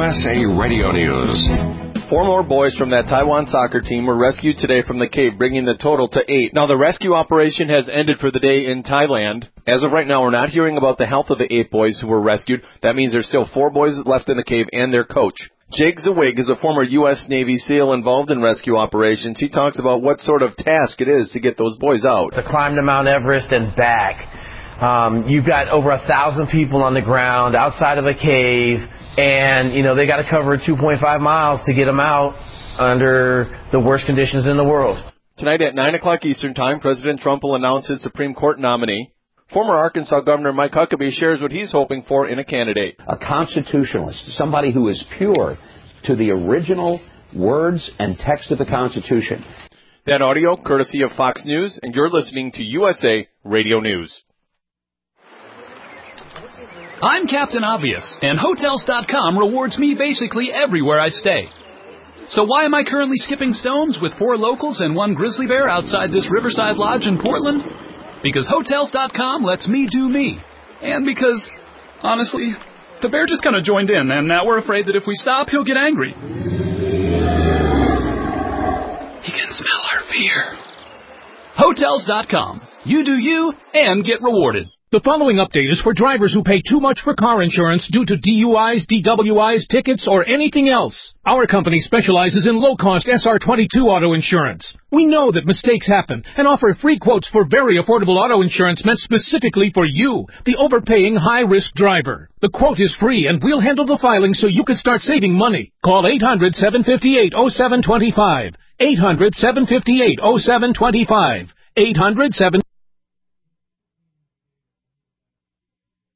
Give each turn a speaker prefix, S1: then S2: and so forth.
S1: USA Radio News.
S2: 4 more boys from that Taiwan soccer team were rescued today from the cave, bringing the total to 8. Now, the rescue operation has ended for the day in Thailand. As of right now, we're not hearing about the health of the 8 boys who were rescued. That means there's still 4 boys left in the cave and their coach. Jake Zawig is a former U.S. Navy SEAL involved in rescue operations. He talks about what sort of task it is to get those boys out.
S3: To climb to Mount Everest and back, you've got over 1,000 people on the ground outside of a cave. And, they got to cover 2.5 miles to get them out under the worst conditions in the world.
S2: Tonight at 9 o'clock Eastern Time, President Trump will announce his Supreme Court nominee. Former Arkansas Governor Mike Huckabee shares what he's hoping for in a candidate.
S4: A constitutionalist, somebody who is pure to the original words and text of the Constitution.
S2: That audio, courtesy of Fox News, and you're listening to USA Radio News.
S5: I'm Captain Obvious, and Hotels.com rewards me basically everywhere I stay. So why am I currently skipping stones with 4 locals and 1 grizzly bear outside this Riverside Lodge in Portland? Because Hotels.com lets me do me. And because, honestly, the bear just kind of joined in, and now we're afraid that if we stop, he'll get angry. He can smell our fear. Hotels.com. You do you, and get rewarded.
S6: The following update is for drivers who pay too much for car insurance due to DUIs, DWIs, tickets, or anything else. Our company specializes in low-cost SR22 auto insurance. We know that mistakes happen and offer free quotes for very affordable auto insurance meant specifically for you, the overpaying high-risk driver. The quote is free, and we'll handle the filing so you can start saving money. Call 800-758-0725. 800-758-0725. 800-7...